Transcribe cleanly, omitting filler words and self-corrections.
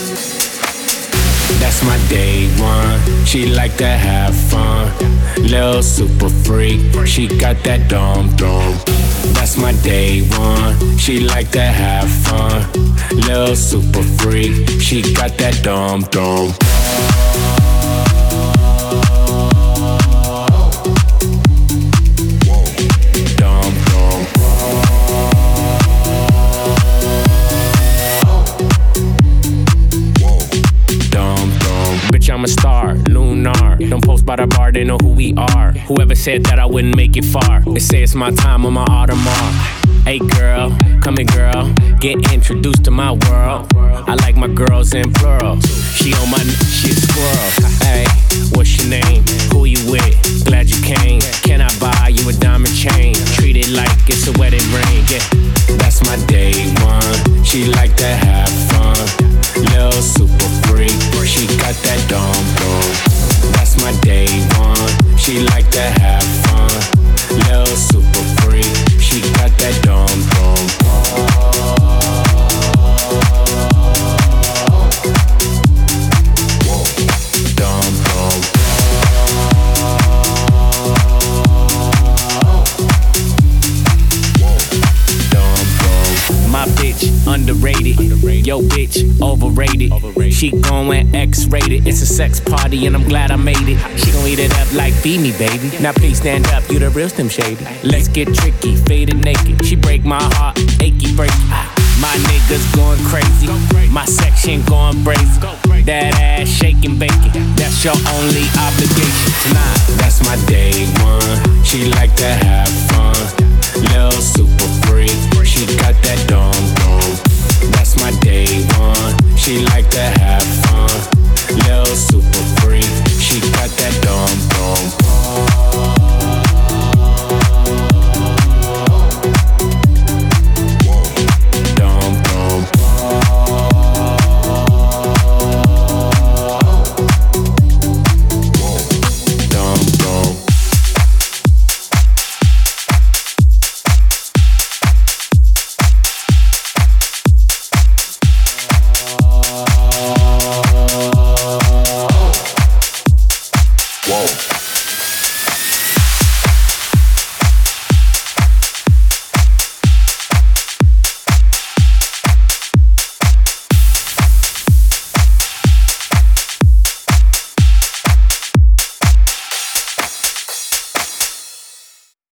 That's my day one. She like to have fun. Lil' super freak. She got that dum dum. That's my day one. She like to have fun. Lil' super freak. She got that dum dum. I'm a star, lunar. Don't post by the bar, they know who we are. Whoever said that I wouldn't make it far, they say it's my time on my Audemars. Hey girl, come here girl, get introduced to my world. I like my girls in plural. She on my, she a squirrel. Hey, what's your name? Who you with? Glad you came. Can I buy you a diamond chain? Treat it like it's a wedding ring. Yeah, that's my day one. She like to have fun. Lil' super freak. She got that dum dum. That's my day one. She like to have fun. Lil' super freak. She got that dum dum. Dum dum. Dum dum. My bitch underrated. Yo bitch overrated. She going X-rated. It's a sex party and I'm glad I made it. She gon' eat it up like feed me, baby. Now please stand up, you the real Slim Shady. Let's get tricky, faded naked. She break my heart, achy breaky. My niggas going crazy. My section going brazy. That ass shaking bacon. That's your only obligation tonight. That's my day one. She like to have fun. Lil' super freak. She got that dum dum. That's my day one. She